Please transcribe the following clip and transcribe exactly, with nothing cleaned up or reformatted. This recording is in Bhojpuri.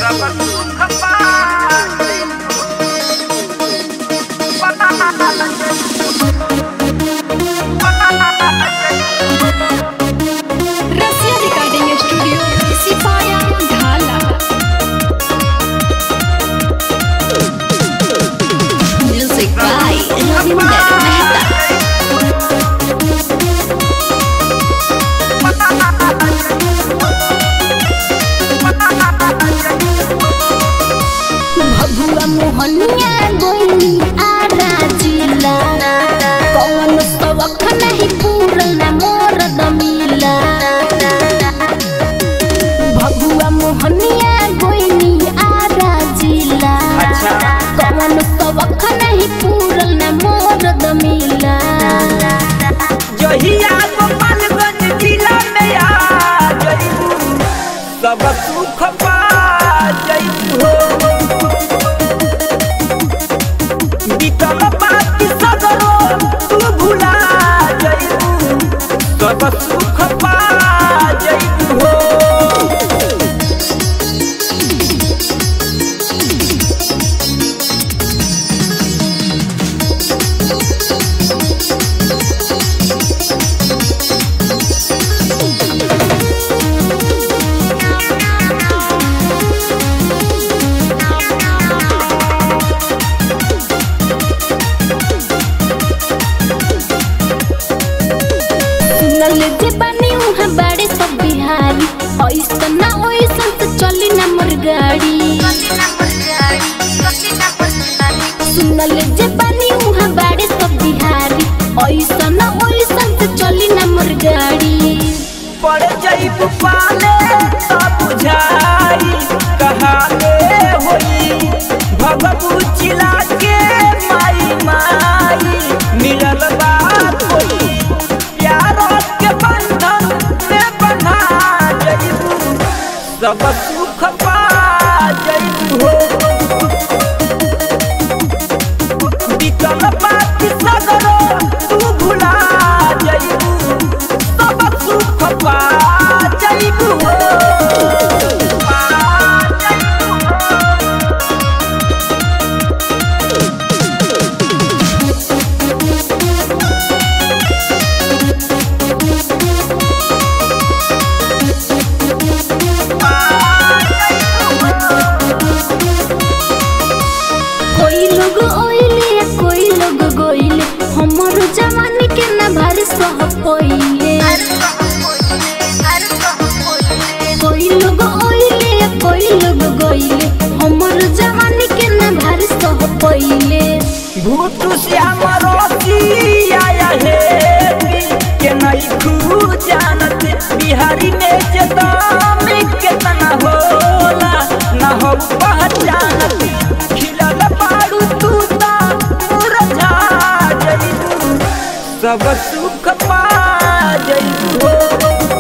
रसिया रिकॉर्डिंग स्टूडियो सिपाया ढाला। Music by Ravinder Mehta. भगुआ मोहनिया गोइनी आरा जिला कौन सवख नहीं पूरन मोर दमिला। भगुआ मोहनिया गोइनी आरा जिला कौन सवख नहीं पूरन मोर दमिला। जहिया गोपालगंज जिला में आ जइबू सब सुख पा जइबू हो। बीतल बात सगरो तू भुला जइबू सब सुख पा जइबू हो। सुनल जे बनी उहाँ बाड़े सब बिहारी ऐसन ना ओइसन तो चली ना मोर गाड़ी। सुनल जे बनी उहाँ बाड़े सब बिहारी ऐसन ना ओइसन तो चली ना मोर गाड़ी। पड़ जइबू पाले तब बुझाई कहाले होई भगबू चिला के माई माई मिलल बात होई प्यार के बंधन में बंधा जइबू सब सुख पा जइबू हो। बीतल बात सगरो तू भुला जइबू सब सुख पा जइबू हो। कोई लोग ओइले कोई लोग गोइले हमर जवानी के ना भारी सह पइले। कोई लोग ओइले कोई लोग गोइले हमर जवानी के ना भारी सह पइले। भूत श्याम रोसी आया है के नहीं खू जानत बिहारी में जदाम कितना होला ना हो पहचानत खिलल पाड़ू तू ता मुरझा जइबू सब सुख पा जइबू हो।